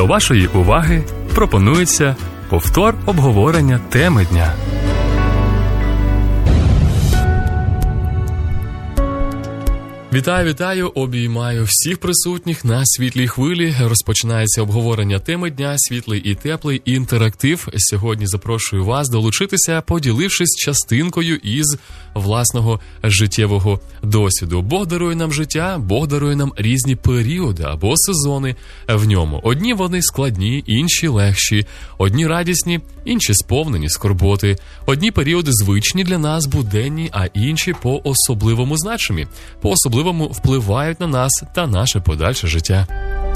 До вашої уваги пропонується повтор обговорення теми дня. Вітаю, обіймаю всіх присутніх на світлій хвилі. Розпочинається обговорення теми дня, світлий і теплий інтерактив. Сьогодні запрошую вас долучитися, поділившись частинкою із власного життєвого досвіду. Бог дарує нам життя, Бог дарує нам різні періоди або сезони в ньому. Одні вони складні, інші легші, одні радісні, інші сповнені скорботи. Одні періоди звичні для нас, буденні, а інші по-особливому значимі, по-особливому впливають на нас та наше подальше життя.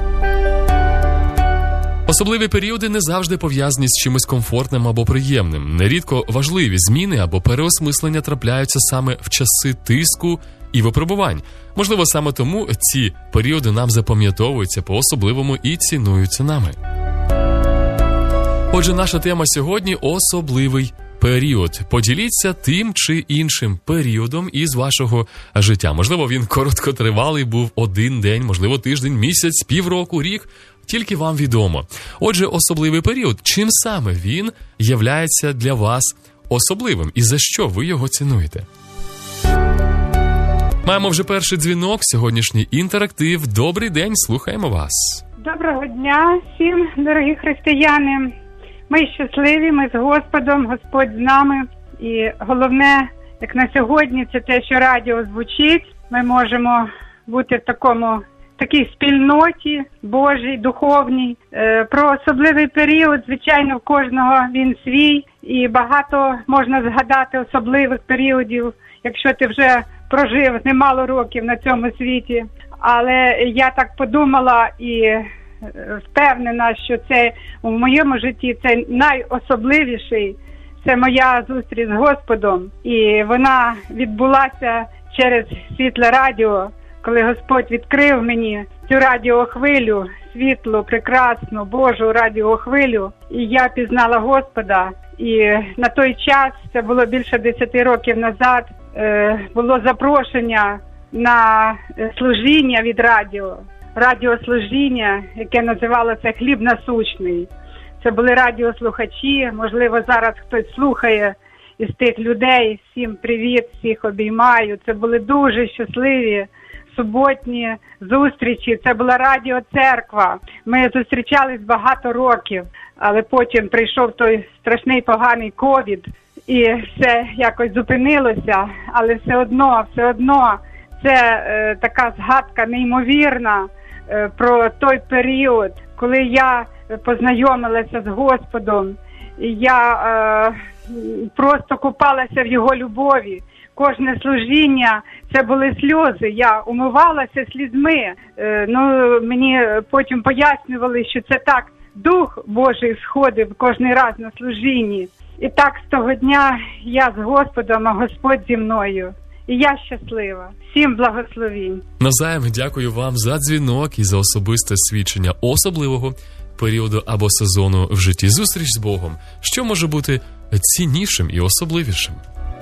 Особливі періоди не завжди пов'язані з чимось комфортним або приємним. Нерідко важливі зміни або переосмислення трапляються саме в часи тиску і випробувань. Можливо, саме тому ці періоди нам запам'ятовуються по-особливому і цінуються нами. Отже, наша тема сьогодні – особливий період. Поділіться тим чи іншим періодом із вашого життя. Можливо, він короткотривалий був один день, можливо, тиждень, місяць, півроку, рік. Тільки вам відомо. Отже, особливий період. Чим саме він являється для вас особливим? І за що ви його цінуєте? Маємо вже перший дзвінок, сьогоднішній інтерактив. Добрий день, слухаємо вас. Доброго дня всім, дорогі християни. Ми щасливі, ми з Господом, Господь з нами. І головне, як на сьогодні, це те, що радіо звучить. Ми можемо бути в такій спільноті Божій, духовній. Про особливий період, звичайно, в кожного він свій. І багато можна згадати особливих періодів, якщо ти вже прожив немало років на цьому світі. Але я так подумала і впевнена, що це у моєму житті це найособливіший, це моя зустріч з Господом. І вона відбулася через світле радіо, коли Господь відкрив мені цю радіохвилю, світлу, прекрасну, Божу радіохвилю. І я пізнала Господа. І на той час, це було більше 10 років назад, було запрошення на служіння від радіо. Радіослужіння, яке називалося «Хліб насущний». Це були радіослухачі, можливо, зараз хтось слухає із тих людей. Всім привіт, всіх обіймаю. Це були дуже щасливі суботні зустрічі. Це була радіоцерква. Ми зустрічались багато років, але потім прийшов той страшний поганий ковід, і все якось зупинилося. Але все одно це така згадка неймовірна про той період, коли я познайомилася з Господом. Я просто купалася в Його любові. Кожне служіння – це були сльози. Я умивалася слізьми. Мені потім пояснювали, що це так Дух Божий сходив кожен раз на служінні. І так з того дня я з Господом, а Господь зі мною. І я щаслива. Всім благословінь. Навзаєм дякую вам за дзвінок і за особисте свідчення особливого періоду або сезону в житті. Зустріч з Богом. Що може бути ціннішим і особливішим?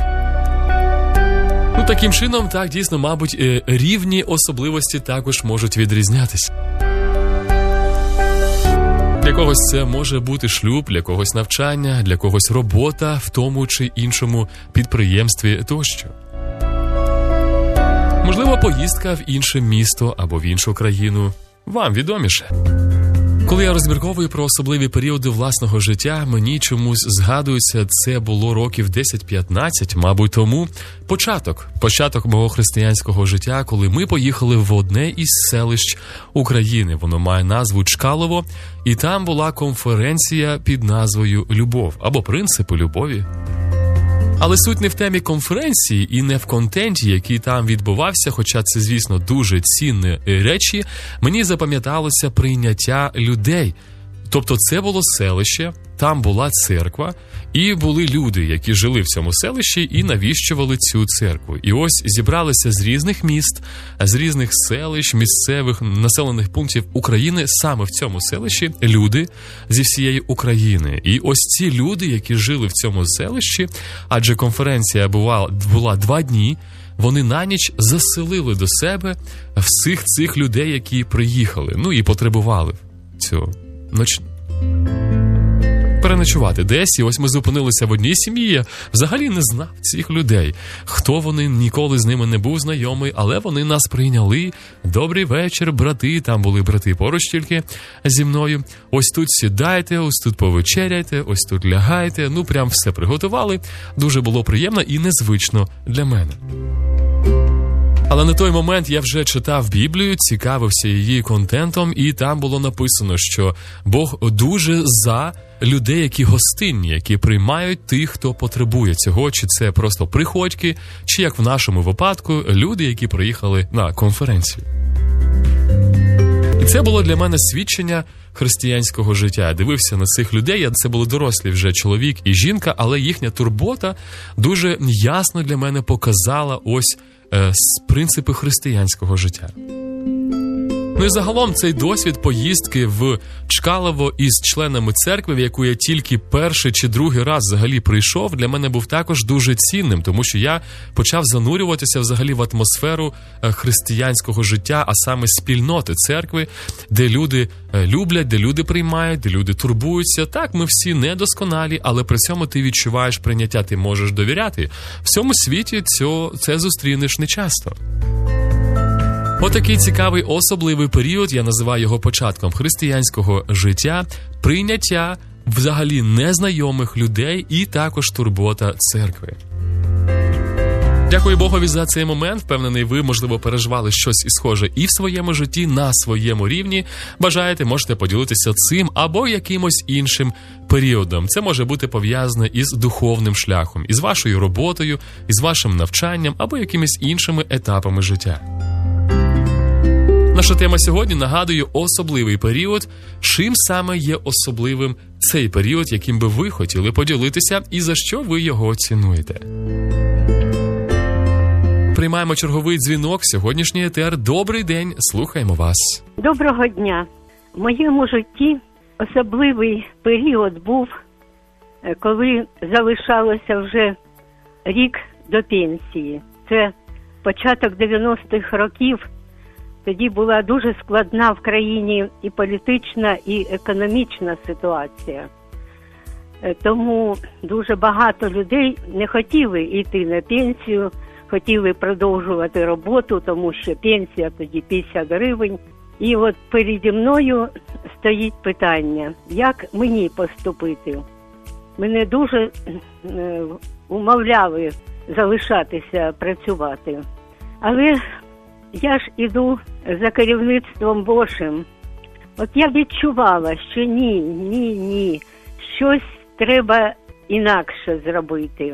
Таким чином, так, дійсно, мабуть, рівні особливості також можуть відрізнятися. Для когось це може бути шлюб, для когось навчання, для когось робота в тому чи іншому підприємстві тощо. Можливо, поїздка в інше місто або в іншу країну. Вам відоміше. Коли я розмірковую про особливі періоди власного життя, мені чомусь згадується, це було років 10-15, мабуть, тому початок мого християнського життя, коли ми поїхали в одне із селищ України. Воно має назву Чкалово, і там була конференція під назвою «Любов» або «Принципи любові». Але суть не в темі конференції і не в контенті, який там відбувався, хоча це, звісно, дуже цінні речі, мені запам'яталося прийняття людей. Тобто це було селище, там була церква, і були люди, які жили в цьому селищі і навіщували цю церкву. І ось зібралися з різних міст, з різних селищ, місцевих населених пунктів України саме в цьому селищі люди зі всієї України. І ось ці люди, які жили в цьому селищі, адже конференція була 2 дні, вони на ніч заселили до себе всіх цих людей, які приїхали, і потребували цього. переночувати десь, і ось ми зупинилися в одній сім'ї, я взагалі не знав цих людей. Хто вони, ніколи з ними не був знайомий, але вони нас прийняли. Добрий вечір, брати, там були брати поруч тільки зі мною. Ось тут сідайте, ось тут повечеряйте, ось тут лягайте, прям все приготували. Дуже було приємно і незвично для мене. Але на той момент я вже читав Біблію, цікавився її контентом, і там було написано, що Бог дуже за людей, які гостинні, які приймають тих, хто потребує цього, чи це просто приходьки, чи, як в нашому випадку, люди, які приїхали на конференцію. І це було для мене свідчення християнського життя. Я дивився на цих людей, це були дорослі вже чоловік і жінка, але їхня турбота дуже ясно для мене показала ось принципи християнського життя. І загалом цей досвід поїздки в Чкалово із членами церкви, в яку я тільки перший чи другий раз взагалі прийшов, для мене був також дуже цінним, тому що я почав занурюватися взагалі в атмосферу християнського життя, а саме спільноти церкви, де люди люблять, де люди приймають, де люди турбуються. Так, ми всі недосконалі, але при цьому ти відчуваєш прийняття, ти можеш довіряти. В цьому світі це зустрінеш нечасто. Отакий цікавий особливий період, я називаю його початком християнського життя, прийняття взагалі незнайомих людей і також турбота церкви. Дякую Богові за цей момент. Впевнений, ви, можливо, переживали щось схоже і в своєму житті, на своєму рівні. Бажаєте, можете поділитися цим або якимось іншим періодом. Це може бути пов'язане із духовним шляхом, із вашою роботою, із вашим навчанням або якимись іншими етапами життя. Наша тема сьогодні, нагадую, особливий період. Чим саме є особливим цей період, яким би ви хотіли поділитися і за що ви його цінуєте? Приймаємо черговий дзвінок. Сьогоднішній етер. Добрий день, слухаємо вас. Доброго дня. В моєму житті особливий період був, коли залишалося вже рік до пенсії. Це початок 90-х років. Тоді була дуже складна в країні і політична, і економічна ситуація. Тому дуже багато людей не хотіли йти на пенсію, хотіли продовжувати роботу, тому що пенсія тоді 50 гривень. І от переді мною стоїть питання, як мені поступити. Мене дуже умовляли залишатися працювати. Але я ж іду за керівництвом Божим. От я відчувала, що ні, щось треба інакше зробити.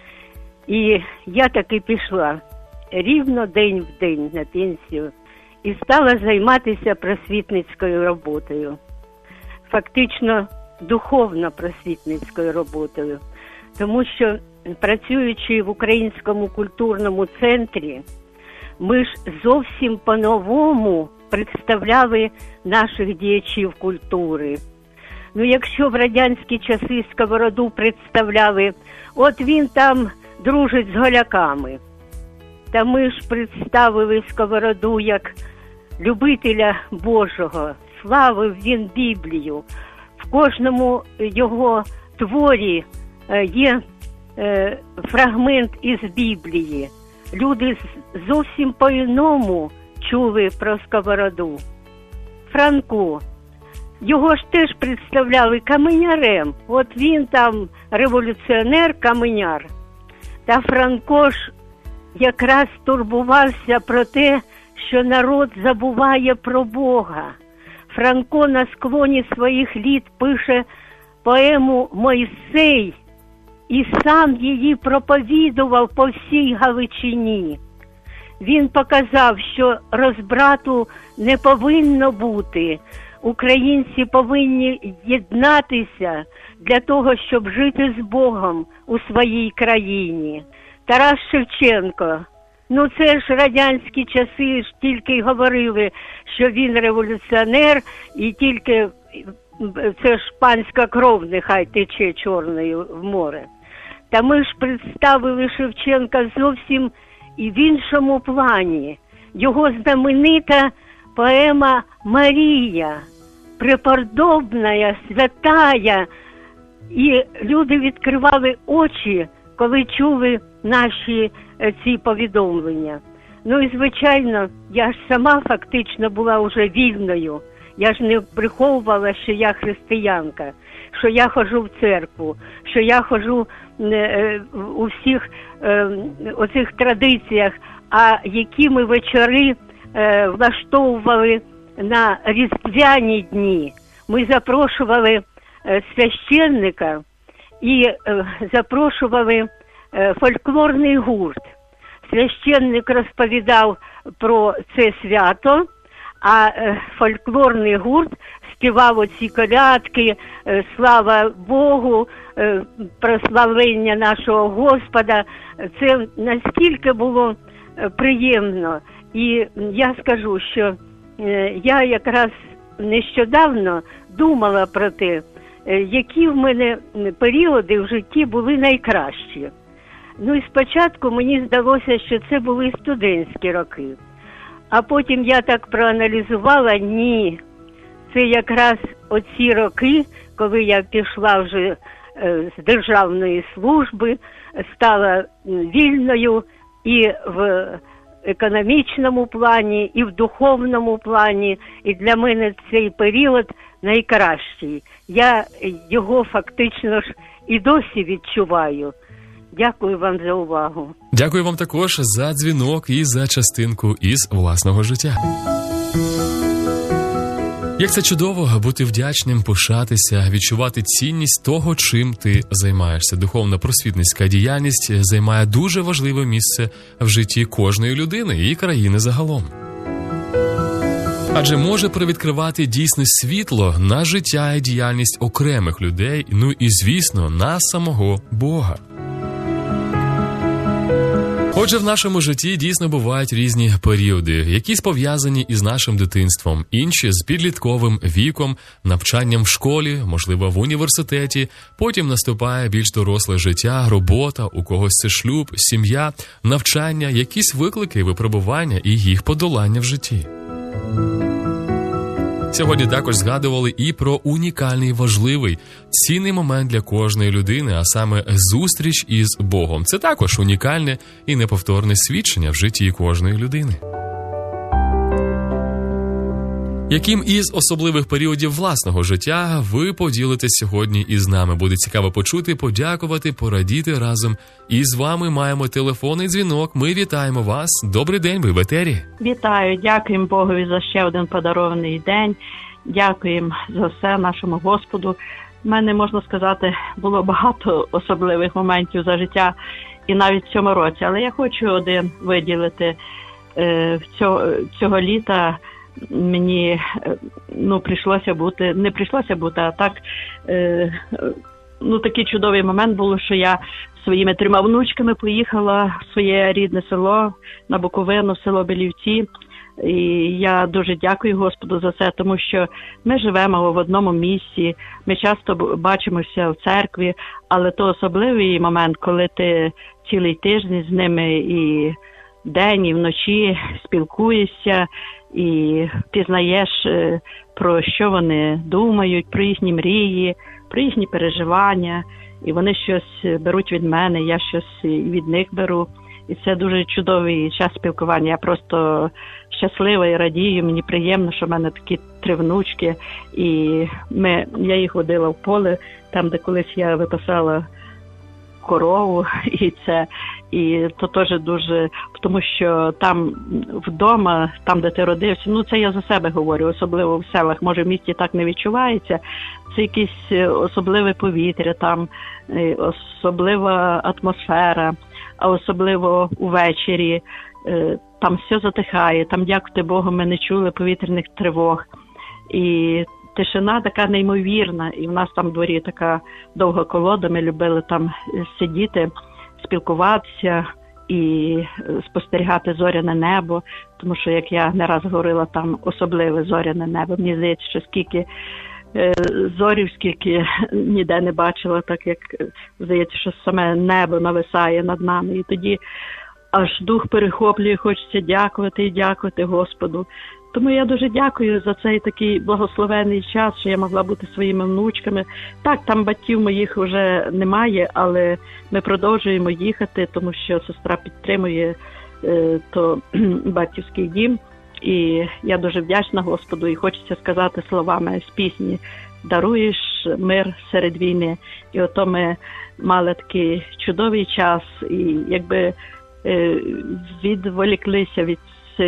І я таки пішла рівно день в день на пенсію і стала займатися просвітницькою роботою. Фактично духовно-просвітницькою роботою. Тому що, працюючи в Українському культурному центрі, ми ж зовсім по-новому представляли наших діячів культури. Якщо в радянські часи Сковороду представляли, от він там дружить з голяками, та ми ж представили Сковороду як любителя Божого, славив він Біблію. В кожному його творі є фрагмент із Біблії. Люди зовсім по-іному чули про Сковороду. Франко, його ж теж представляли каменярем. От він там революціонер-каменяр. Та Франко ж якраз турбувався про те, що народ забуває про Бога. Франко на склоні своїх літ пише поему «Мойсей» і сам її проповідував по всій Галичині. Він показав, що розбрату не повинно бути. Українці повинні єднатися для того, щоб жити з Богом у своїй країні. Тарас Шевченко, це ж радянські часи ж тільки й говорили, що він революціонер і тільки це ж панська кров нехай тече чорною в море. Та ми ж представили Шевченка зовсім і в іншому плані. Його знаменита поема «Марія» преподобная, святая. І люди відкривали очі, коли чули наші ці повідомлення. Ну і, звичайно, я ж сама фактично була вже вільною. Я ж не приховувала, що я християнка, що я ходжу в церкву, що я ходжу у всіх оцих традиціях, а які ми вечори влаштовували на різдвяні дні. Ми запрошували священника і запрошували фольклорний гурт. Священник розповідав про це свято, а фольклорний гурт співав оці колядки, слава Богу, прославлення нашого Господа. Це наскільки було приємно. І я скажу, що я якраз нещодавно думала про те, які в мене періоди в житті були найкращі. Ну і спочатку мені здалося, що це були студентські роки. А потім я так проаналізувала, ні. Це якраз оці роки, коли я пішла вже з державної служби, стала вільною і в економічному плані, і в духовному плані. І для мене цей період найкращий. Я його фактично ж і досі відчуваю. Дякую вам за увагу. Дякую вам також за дзвінок і за частинку із власного життя. Як це чудово бути вдячним, пишатися, відчувати цінність того, чим ти займаєшся. Духовна просвітницька діяльність займає дуже важливе місце в житті кожної людини і країни загалом. Адже може привідкривати дійсне світло на життя і діяльність окремих людей, ну і, звісно, на самого Бога. Отже, в нашому житті дійсно бувають різні періоди, якісь пов'язані із нашим дитинством, інші з підлітковим віком, навчанням в школі, можливо, в університеті, потім наступає більш доросле життя, робота, у когось це шлюб, сім'я, навчання, якісь виклики, випробування і їх подолання в житті. Сьогодні також згадували і про унікальний, важливий, цінний момент для кожної людини, а саме зустріч із Богом. Це також унікальне і неповторне свідчення в житті кожної людини. Яким із особливих періодів власного життя ви поділитесь сьогодні із нами? Буде цікаво почути, подякувати, порадіти разом. І з вами маємо телефонний дзвінок. Ми вітаємо вас. Добрий день, ви в етері. Вітаю, дякуємо Богові за ще один подарований день. Дякуємо за все нашому Господу. У мене, можна сказати, було багато особливих моментів за життя і навіть в цьому році. Але я хочу один виділити. Цього літа мені не прийшлося бути, а так такий чудовий момент було, що я своїми 3 внучками поїхала в своє рідне село на Буковину, в село Белівці. І я дуже дякую Господу за це, тому що ми живемо в одному місці, ми часто бачимося в церкві, але то особливий момент, коли ти цілий тиждень з ними і день, і вночі спілкуєшся, і пізнаєш, про що вони думають, про їхні мрії, про їхні переживання. І вони щось беруть від мене, я щось від них беру. І це дуже чудовий час спілкування. Я просто щаслива і радію. Мені приємно, що в мене такі 3 внучки. І я їх водила в поле, там, де колись я випасала корову, і то теж дуже, тому що там вдома, там, де ти родився, це я за себе говорю, особливо в селах, може в місті так не відчувається, це якесь особливе повітря, там особлива атмосфера, а особливо увечері, там все затихає, там, дякувати Богу, ми не чули повітряних тривог, і тишина така неймовірна, і в нас там в дворі така довга колода, ми любили там сидіти, спілкуватися і спостерігати зоряне небо, тому що, як я не раз говорила, там особливе зоряне небо. Мені здається, що скільки зорів, скільки ніде не бачила, так як здається, що саме небо нависає над нами. І тоді аж дух перехоплює, хочеться дякувати і дякувати Господу, Тому я дуже дякую за цей такий благословений час, що я могла бути своїми внучками. Так, там батьків моїх вже немає, але ми продовжуємо їхати, тому що сестра підтримує то батьківський дім. І я дуже вдячна Господу, і хочеться сказати словами з пісні «Даруєш мир серед війни». І ото ми мали такий чудовий час, і якби відволіклися від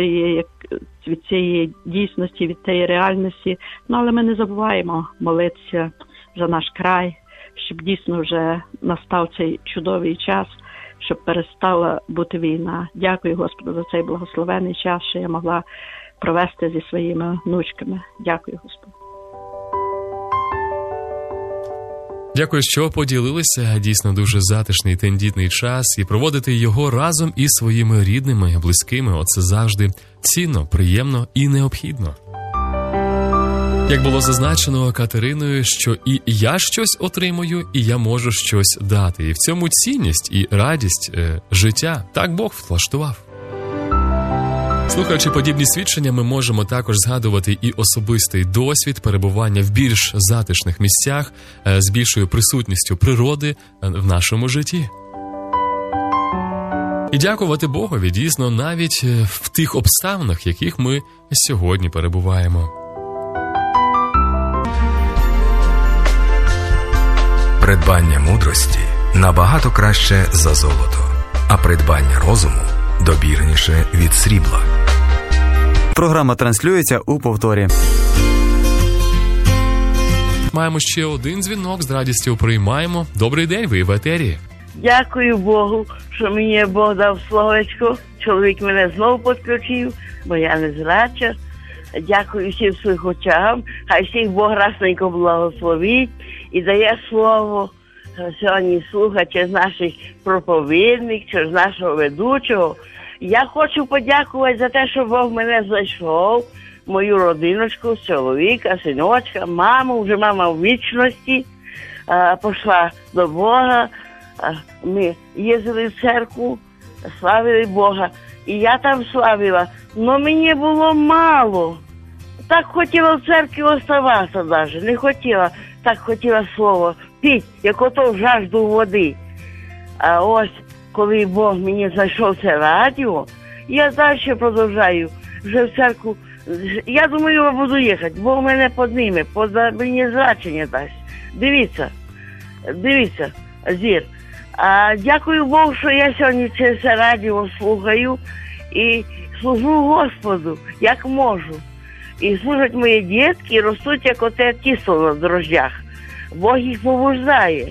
цієї дійсності, від цієї реальності. Ну, але ми не забуваємо молитися за наш край, щоб дійсно вже настав цей чудовий час, щоб перестала бути війна. Дякую Господу за цей благословений час, що я могла провести зі своїми внучками. Дякую, Господу. Дякую, що поділилися. Дійсно дуже затишний, тендітний час. І проводити його разом із своїми рідними, близькими. Оце завжди цінно, приємно і необхідно. Як було зазначено Катериною, що і я щось отримую, і я можу щось дати. І в цьому цінність і радість життя. Так Бог влаштував. Слухаючи подібні свідчення, ми можемо також згадувати і особистий досвід перебування в більш затишних місцях з більшою присутністю природи в нашому житті. І дякувати Богові, дійсно, навіть в тих обставинах, в яких ми сьогодні перебуваємо. Придбання мудрості набагато краще за золото, а придбання розуму добірніше від срібла. Програма транслюється у повторі. Маємо ще один дзвінок, з радістю приймаємо. Добрий день, ви в етері. Дякую Богу, що мені Бог дав словечко. Чоловік мене знову підключив, бо я не зрача. Дякую всім своїх очам. Хай всіх Бог расненько благословить і дає слово сьогодні слухати через наших проповідників, через нашого ведучого. Я хочу подякувати за те, що Бог мене знайшов, мою родиночку, чоловіка, синочка, маму, вже мама в вічності, пішла до Бога. Ми їздили в церкву, славили Бога. І я там славила, але мені було мало. Так хотіла в церкві оставатися навіть, не хотіла. Так хотіла слово піть, як ото в жажду води. А ось, коли Бог мені знайшов це радіо, я далі продовжаю вже в церкву. Я думаю, я буду їхати, Бог мене підніме, мені зрачення дасть. Дивіться, зір. Дякую Богу, що я сьогодні це радіо слухаю і служу Господу, як можу. І служать мої дітки, ростуть, як оте тісто на дрожжах. Бог їх побуждає.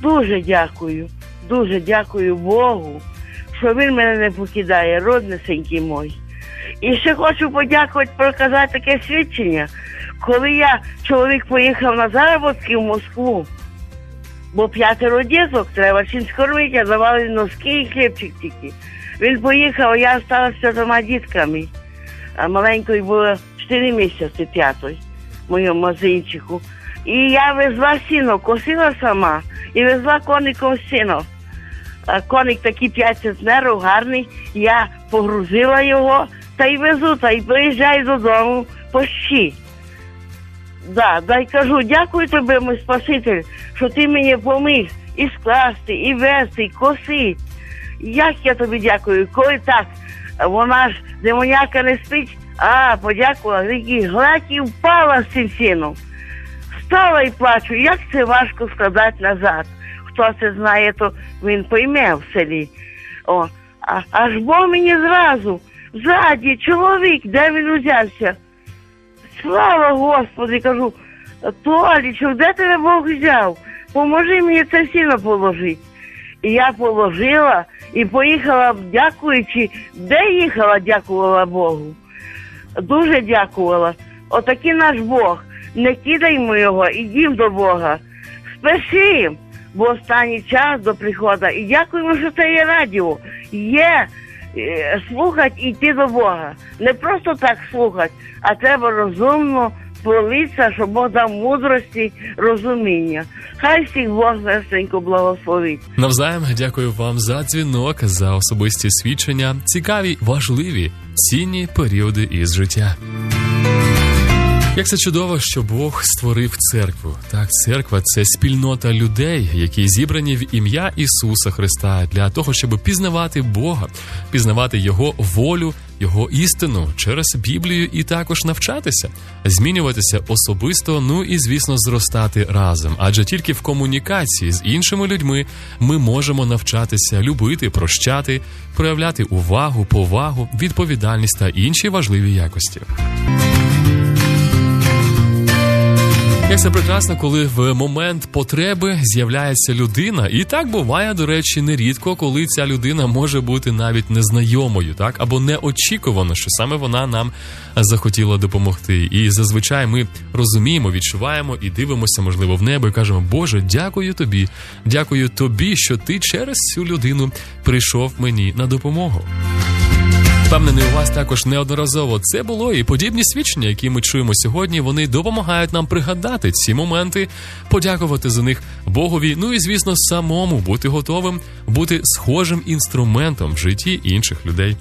Дуже дякую Богу, що Він мене не покидає, роднесенький мой. І ще хочу подякувати, проказати таке свідчення. Коли чоловік поїхав на заробітки в Москву, бо 5 діток треба чим скормити, а давали носки і хлібчик тільки. Він поїхав, а я залишилася з 2 дітками. А маленької було 4 місяці, 5-й, моєму мазинчику. І я везла сіно, косила сама і везла коником сіно. Коник такий 5 центнерів, гарний, я погрузила його, та й везу, та й приїжджаю додому почти. Да, й кажу, дякую тобі, мій Спаситель, що ти мені поміг і скласти, і вести, і косити. Як я тобі дякую, коли так, вона ж демоняка не спить, подякувала, гладь і впала з цим сіном. Стала і плачу, як це важко складати назад. Хто це знає, то він пойме в селі. Аж Бог мені зразу, ззаді, чоловік, де він узявся? Слава Господи, кажу, Толічок, де тебе Бог взяв? Поможи мені це сіно положити. І я положила і поїхала, дякуючи, де їхала, дякувала Богу. Дуже дякувала. Отакий наш Бог. Не кидаймо його, ідім до Бога. Спеши, бо останній час до приходу. І дякуємо, що це є радіо. Є слухати і йти до Бога. Не просто так слухати, а треба розумно молитися, щоб Бог дав мудрості, розуміння. Хай всіх Бог весенько благословить. Навзаєм дякую вам за дзвінок, за особисті свідчення, цікаві, важливі, цінні періоди із життя. Як це чудово, що Бог створив церкву. Так, церква – це спільнота людей, які зібрані в ім'я Ісуса Христа для того, щоб пізнавати Бога, пізнавати Його волю, Його істину через Біблію і також навчатися, змінюватися особисто, ну і, звісно, зростати разом. Адже тільки в комунікації з іншими людьми ми можемо навчатися любити, прощати, проявляти увагу, повагу, відповідальність та інші важливі якості. Як це прекрасно, коли в момент потреби з'являється людина. І так буває, до речі, нерідко, коли ця людина може бути навіть незнайомою, так? Або неочікувано, що саме вона нам захотіла допомогти. І зазвичай ми розуміємо, відчуваємо і дивимося, можливо, в небо і кажемо: Боже, дякую тобі, що ти через цю людину прийшов мені на допомогу. Впевнений, у вас також неодноразово це було, і подібні свідчення, які ми чуємо сьогодні, вони допомагають нам пригадати ці моменти, подякувати за них Богові, ну і, звісно, самому бути готовим, бути схожим інструментом в житті інших людей.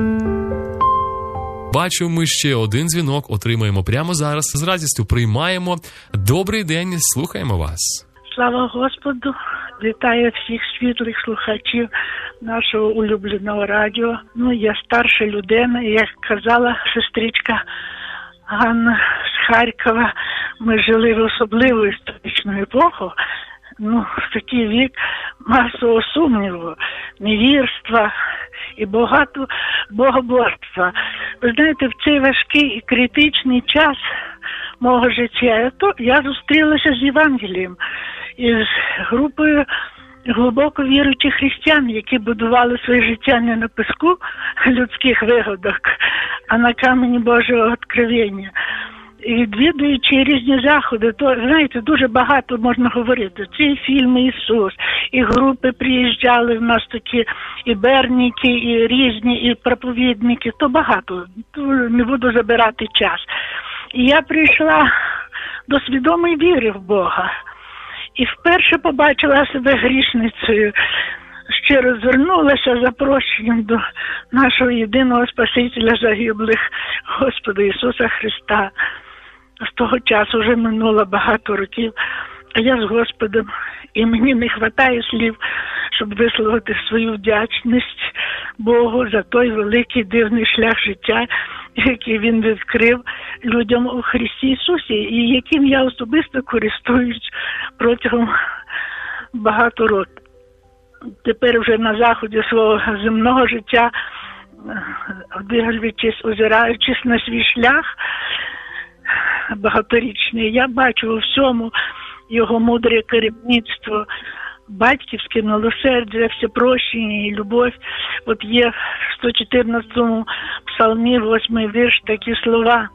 Бачу, ми ще один дзвінок отримаємо прямо зараз. З радістю приймаємо. Добрий день, слухаємо вас. Слава Господу! Вітаю всіх світлих слухачів нашого улюбленого радіо. Я старша людина, і як казала сестричка Ганна з Харкова, ми жили в особливу історичну епоху. В такий вік масового сумніву, невірства і багато богоборства. Ви знаєте, в цей важкий і критичний час мого життя я зустрілася з Євангелієм із групою глибоко віруючих християн, які будували своє життя не на піску людських вигадок, а на камені Божого откровення. І відвідуючи різні заходи, то, знаєте, дуже багато можна говорити. Ці фільми «Ісус», і групи приїжджали в нас такі, і берніки, і різні, і проповідники, то багато, то не буду забирати час. І я прийшла до свідомої віри в Бога. І вперше побачила себе грішницею, щиро звернулася за прощенням до нашого єдиного Спасителя загиблих, Господа Ісуса Христа. З того часу вже минуло багато років, а я з Господом, і мені не вистачає слів, щоб висловити свою вдячність Богу за той великий дивний шлях життя, який Він відкрив людям у Христі Ісусі, і яким я особисто користуюсь протягом багато років. Тепер вже на заході свого земного життя, дивлячись, озираючись на свій шлях багаторічний, я бачу у всьому його мудре керівництво, батьківське милосердя, всепрощення і любов. От є в 114-му псалмі, 8-й вірш, такі слова: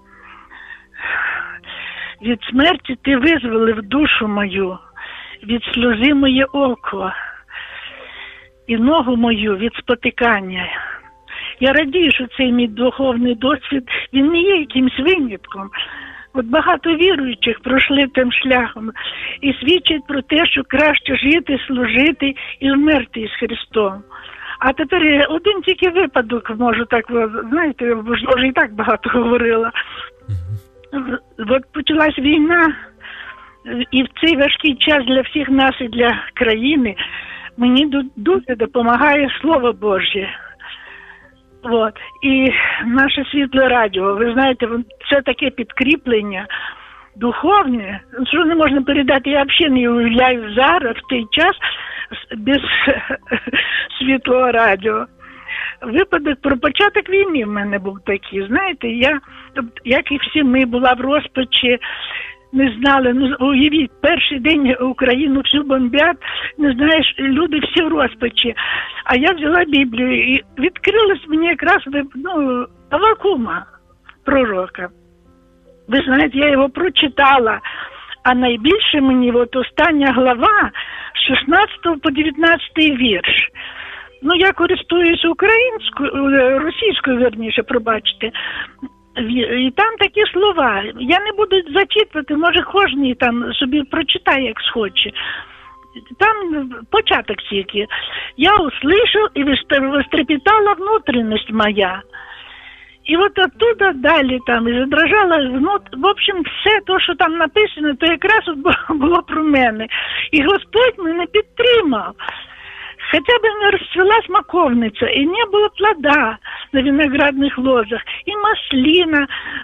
«Від смерті ти визволив душу мою, від сльози моє око, і ногу мою від спотикання». Я радію, що цей мій духовний досвід, він не є якимсь винятком. От багато віруючих пройшли тим шляхом і свідчать про те, що краще жити, служити і вмерти із Христом. А тепер один тільки випадок можу так, знаєте, вже і так багато говорила. От почалась війна, і в цей важкий час для всіх нас і для країни мені дуже допомагає Слово Божє. От. І наше світле радіо, ви знаєте, це таке підкріплення духовне, що не можна передати. Я взагалі не уявляю зараз, в той час, без світлого радіо. Випадок про початок війни в мене був такий, знаєте, я, як і всі ми, була в розпачі, не знали, уявіть, перший день Україну всю бомбять, не знаєш, люди всі в розпачі. А я взяла Біблію і відкрилась мені якраз, Авакума, пророка. Ви знаєте, я його прочитала, а найбільше мені остання глава, з 16 по 19 вірш. Я користуюсь російською, верніше, пробачте. І там такі слова. Я не буду зачитувати, може кожен там собі прочитає, як схоче. Там початок тільки. «Я услышал, и вострепетала внутренность моя, І от оттуда далі там і задрожала, ну, в общем, все те, що там написано, то якраз от було про мене. І Господь мене підтримав. Хоча б не розцвіла смаковниця, і не було плода на виноградних лозах, і маслина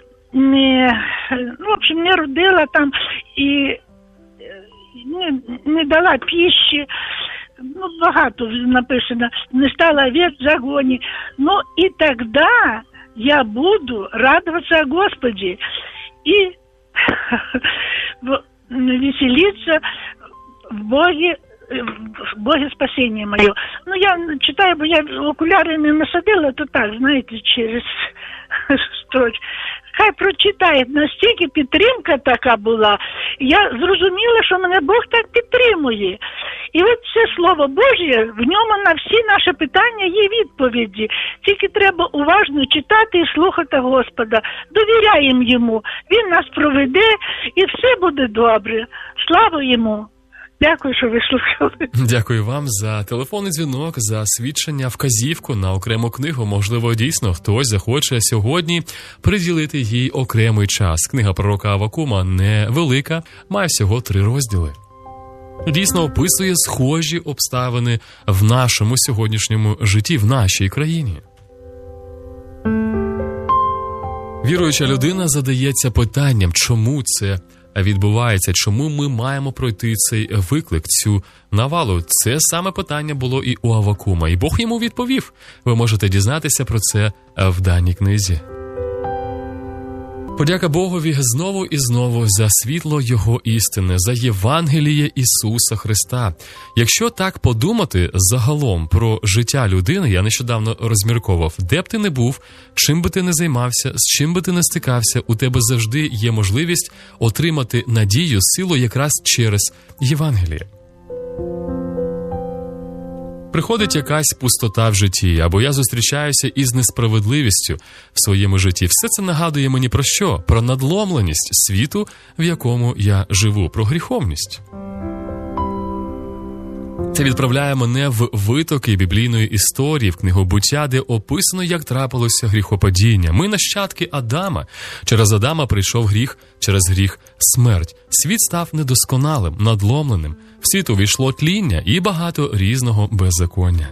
в общем, не родила там, і не дала пищи, ну, багато написано, не стала овец в загоне. Ну, и тогда я буду радоваться о Господе и веселиться в Боге спасение мое. Ну, я читаю, бо я окуляри не насадила, то так, знаєте, через строчку. Хай прочитає, настільки підтримка така була. Я зрозуміла, що мене Бог так підтримує. І от це Слово Божє, в ньому на всі наші питання є відповіді. Тільки треба уважно читати і слухати Господа. Довіряємо Йому. Він нас проведе і все буде добре. Слава Йому! Дякую, що ви слухали. Дякую вам за телефонний дзвінок, за свідчення, вказівку на окрему книгу. Можливо, дійсно, хтось захоче сьогодні приділити їй окремий час. Книга пророка Аввакума невелика, має всього 3 розділи. Дійсно описує схожі обставини в нашому сьогоднішньому житті, в нашій країні. Віруюча людина задається питанням, чому це відбувається, чому ми маємо пройти цей виклик, цю навалу. Це саме питання було і у Аввакума, і Бог йому відповів. Ви можете дізнатися про це в даній книзі. Подяка Богові знову і знову за світло Його істини, за Євангеліє Ісуса Христа. Якщо так подумати загалом про життя людини, я нещодавно розмірковував, де б ти не був, чим би ти не займався, з чим би ти не стикався, у тебе завжди є можливість отримати надію, силу якраз через Євангеліє. Приходить якась пустота в житті, або я зустрічаюся із несправедливістю в своєму житті. Все це нагадує мені про що? Про надломленість світу, в якому я живу, про гріховність. Це відправляє мене в витоки біблійної історії, в книгу «Буття», де описано, як трапилося гріхопадіння. Ми нащадки Адама. Через Адама прийшов гріх, через гріх – смерть. Світ став недосконалим, надломленим. В світ увійшло тління і багато різного беззаконня.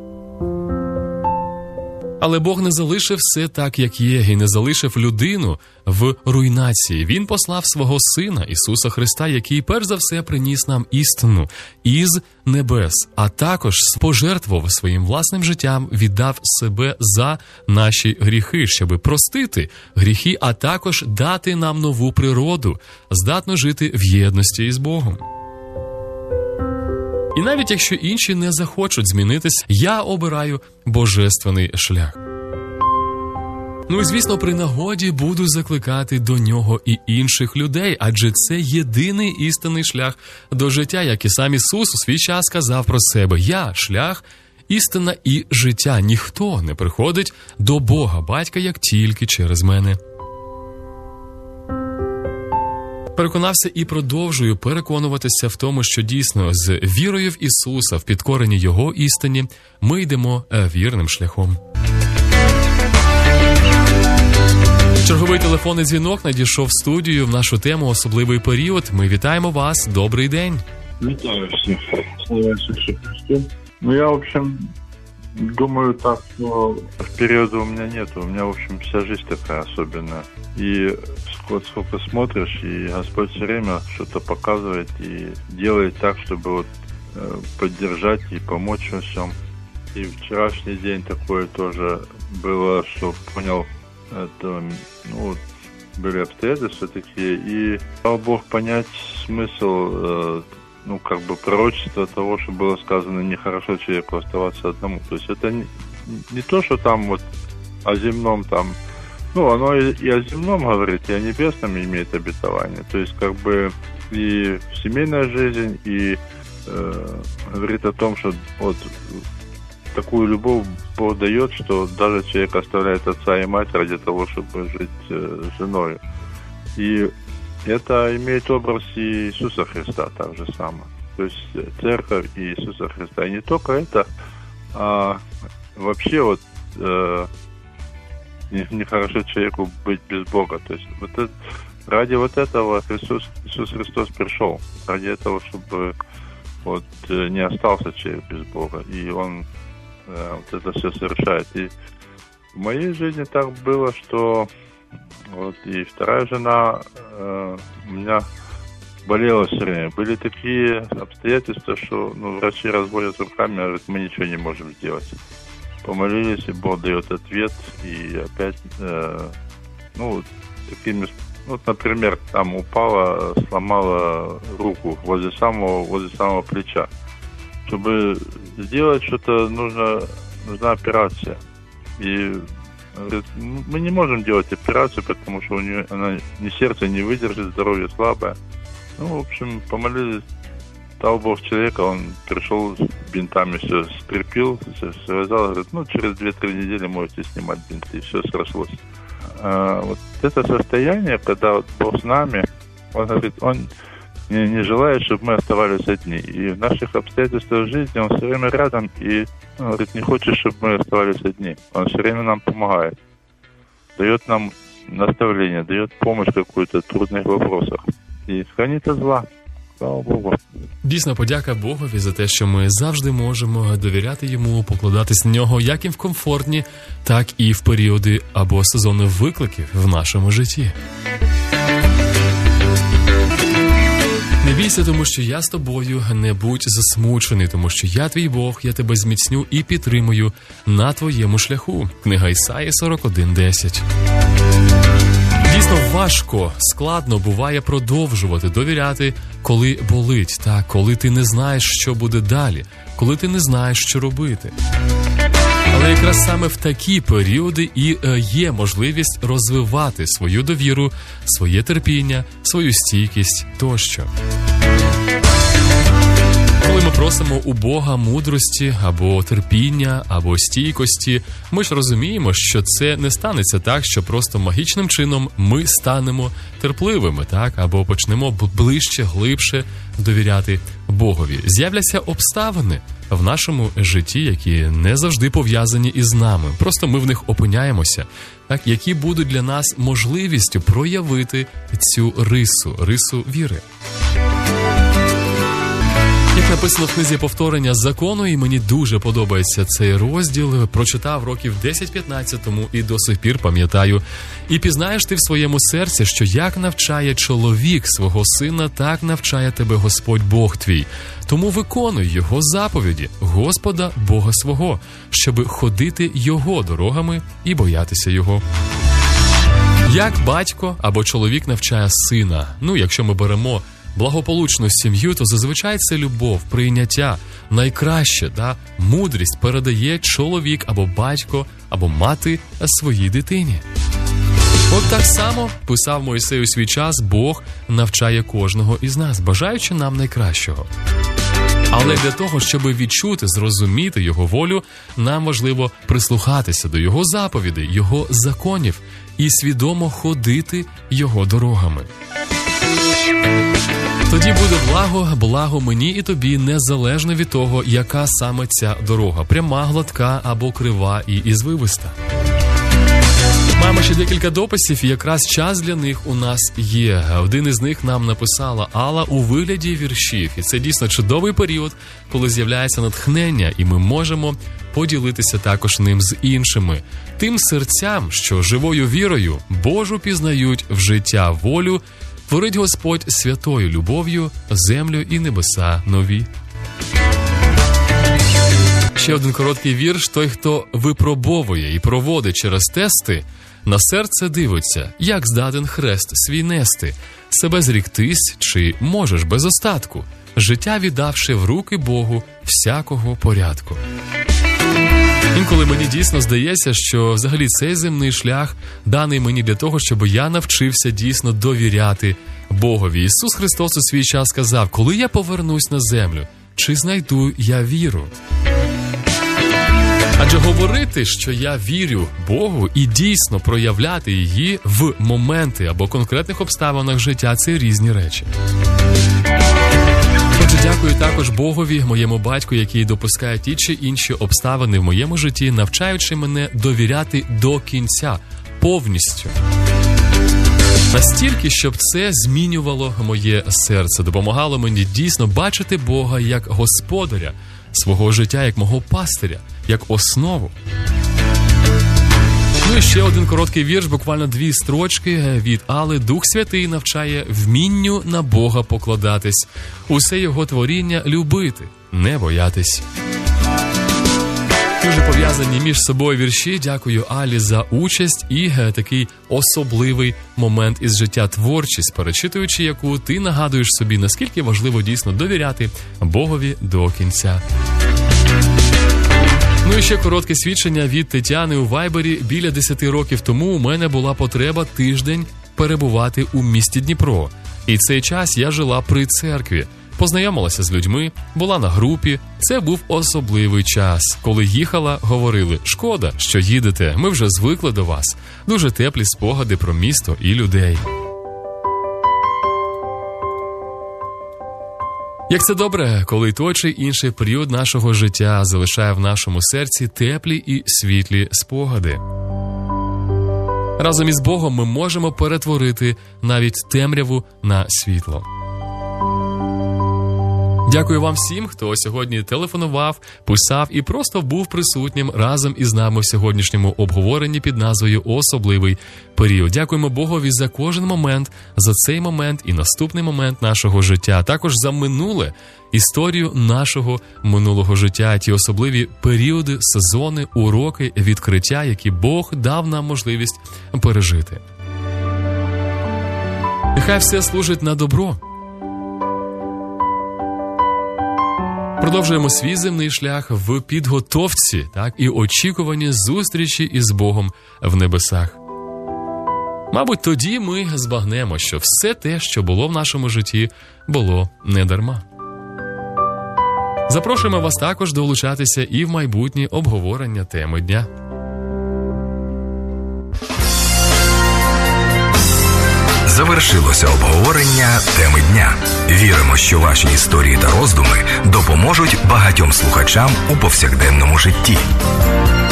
Але Бог не залишив все так, як є, і не залишив людину в руйнації. Він послав свого Сина, Ісуса Христа, який перш за все приніс нам істину із небес, а також пожертвував своїм власним життям, віддав себе за наші гріхи, щоби простити гріхи, а також дати нам нову природу, здатну жити в єдності із Богом. І навіть якщо інші не захочуть змінитись, я обираю божественний шлях. Ну і, звісно, при нагоді буду закликати до нього і інших людей, адже це єдиний істинний шлях до життя, як і сам Ісус у свій час сказав про себе. Я – шлях, істина і життя. Ніхто не приходить до Бога, Батька, як тільки через мене. Переконався і продовжую переконуватися в тому, що дійсно з вірою в Ісуса, в підкоренні Його істині, ми йдемо вірним шляхом. Черговий телефонний дзвінок надійшов в студію в нашу тему «Особливий період». Ми вітаємо вас. Добрий день. Вітаю всіх. Слава Ісусу Христу. Ну, я, в общем, думаю так, что периода у меня нет. У меня, в общем, вся жизнь такая особенная. И вот сколько смотришь, и Господь все время что-то показывает и делает так, чтобы вот поддержать и помочь во всем. И вчерашний день такое тоже было, что понял, это, ну, были обстоятельства такие, и дал Бог понять смысл, ну, как бы пророчество того, что было сказано, нехорошо человеку оставаться одному. То есть это не то, что там вот о земном там, ну, оно и о земном говорит, и о небесном имеет обетование. То есть как бы и семейная жизнь, и говорит о том, что вот такую любовь Бог дает, что даже человек оставляет отца и мать ради того, чтобы жить с женой. И это имеет образ и Иисуса Христа так же самое. То есть церковь и Иисуса Христа. И не только это, а вообще вот нехорошо человеку быть без Бога. То есть ради вот этого Иисус Христос пришел. Ради этого, чтобы не остался человек без Бога. И Он вот это все совершает. И в моей жизни так было, что и вторая жена у меня болела все время. Были такие обстоятельства, что врачи разводят руками, говорят, мы ничего не можем сделать. Помолились, и Бог дает ответ, и опять, такими, например, там упала, сломала руку возле самого плеча. Чтобы сделать что-то, нужна операция. И говорит, мы не можем делать операцию, потому что у нее сердце не выдержит, здоровье слабое. В общем, помолились, дал Бог человека, он пришел с бинтами, все скрепил, все связал, говорит, через 2-3 недели можете снимать бинты, и все срослось. Вот это состояние, когда Бог с нами, Он говорит, Он не желает, чтобы мы оставались одни. И в наших обстоятельствах жизни Он все время рядом, и Он говорит, не хочет, чтобы мы оставались одни. Он все время нам помогает, дает нам наставление, дает помощь какую-то в трудных вопросах. І хранить від зла. Слава Богу. Дійсно, подяка Богові за те, що ми завжди можемо довіряти Йому, покладатись на Нього як і в комфортні, так і в періоди або сезони викликів в нашому житті. Не бійся, тому що я з тобою, не будь засмучений, тому що я твій Бог, я тебе зміцню і підтримую на твоєму шляху. Книга Ісаї 41:10. Дійсно важко, складно буває продовжувати довіряти, коли болить, так, коли ти не знаєш, що буде далі, коли ти не знаєш, що робити. Але якраз саме в такі періоди і є можливість розвивати свою довіру, своє терпіння, свою стійкість тощо. Коли ми просимо у Бога мудрості, або терпіння, або стійкості, ми ж розуміємо, що це не станеться так, що просто магічним чином ми станемо терпливими, так, або почнемо ближче, глибше довіряти Богові. З'являться обставини в нашому житті, які не завжди пов'язані із нами. Просто ми в них опиняємося, так, які будуть для нас можливістю проявити цю рису віри. Як написано в книзі «Повторення закону», і мені дуже подобається цей розділ, прочитав років 10-15 тому і до сих пір пам'ятаю. «І пізнаєш ти в своєму серці, що як навчає чоловік свого сина, так навчає тебе Господь Бог твій. Тому виконуй його заповіді, Господа Бога свого, щоби ходити його дорогами і боятися його». Як батько або чоловік навчає сина? Якщо ми беремо благополучну сім'ю, то зазвичай це любов, прийняття, найкраще, мудрість передає чоловік або батько, або мати своїй дитині. От так само, писав Мойсей у свій час, Бог навчає кожного із нас, бажаючи нам найкращого. Але для того, щоб відчути, зрозуміти Його волю, нам важливо прислухатися до Його заповідей, Його законів і свідомо ходити Його дорогами. Тоді буде благо мені і тобі, незалежно від того, яка саме ця дорога – пряма, гладка або крива і звивиста. Маємо ще декілька дописів, і якраз час для них у нас є. Один із них нам написала Алла у вигляді віршів. І це дійсно чудовий період, коли з'являється натхнення, і ми можемо поділитися також ним з іншими. Тим серцям, що живою вірою Божу пізнають в життя волю, творить Господь святою любов'ю землю і небеса нові. Ще один короткий вірш. Той, хто випробовує і проводить через тести, на серце дивиться, як здатен хрест свій нести. Себе зріктись, чи можеш без остатку, життя віддавши в руки Богу всякого порядку. Інколи мені дійсно здається, що взагалі цей земний шлях даний мені для того, щоб я навчився дійсно довіряти Богові. Ісус Христос у свій час сказав: коли я повернусь на землю, чи знайду я віру? Адже говорити, що я вірю Богу, і дійсно проявляти її в моменти або конкретних обставинах життя – це різні речі. Отже, дякую також Богові, моєму батьку, який допускає ті чи інші обставини в моєму житті, навчаючи мене довіряти до кінця, повністю. Настільки, щоб це змінювало моє серце, допомагало мені дійсно бачити Бога як господаря свого життя, як мого пастиря, як основу. Ну і ще один короткий вірш, буквально 2 строчки від Алли. Дух Святий навчає вмінню на Бога покладатись, усе його творіння любити, не боятись. Дуже пов'язані між собою вірші. Дякую Алі за участь і такий особливий момент із життя, творчість, перечитуючи яку ти нагадуєш собі, наскільки важливо дійсно довіряти Богові до кінця. Ну і ще коротке свідчення від Тетяни у Вайбері. Біля 10 років тому у мене була потреба тиждень перебувати у місті Дніпро. І цей час я жила при церкві. Познайомилася з людьми, була на групі. Це був особливий час. Коли їхала, говорили: «Шкода, що їдете, ми вже звикли до вас». Дуже теплі спогади про місто і людей. Як це добре, коли той чи інший період нашого життя залишає в нашому серці теплі і світлі спогади. Разом із Богом ми можемо перетворити навіть темряву на світло. Дякую вам всім, хто сьогодні телефонував, писав і просто був присутнім разом із нами в сьогоднішньому обговоренні під назвою «Особливий період». Дякуємо Богові за кожен момент, за цей момент і наступний момент нашого життя, також за минуле, історію нашого минулого життя, ті особливі періоди, сезони, уроки, відкриття, які Бог дав нам можливість пережити. Нехай все служить на добро. Продовжуємо свій земний шлях в підготовці, і очікуванні зустрічі із Богом в небесах. Мабуть, тоді ми збагнемо, що все те, що було в нашому житті, було не дарма. Запрошуємо вас також долучатися і в майбутні обговорення теми дня. Завершилося обговорення теми дня. Віримо, що ваші історії та роздуми допоможуть багатьом слухачам у повсякденному житті.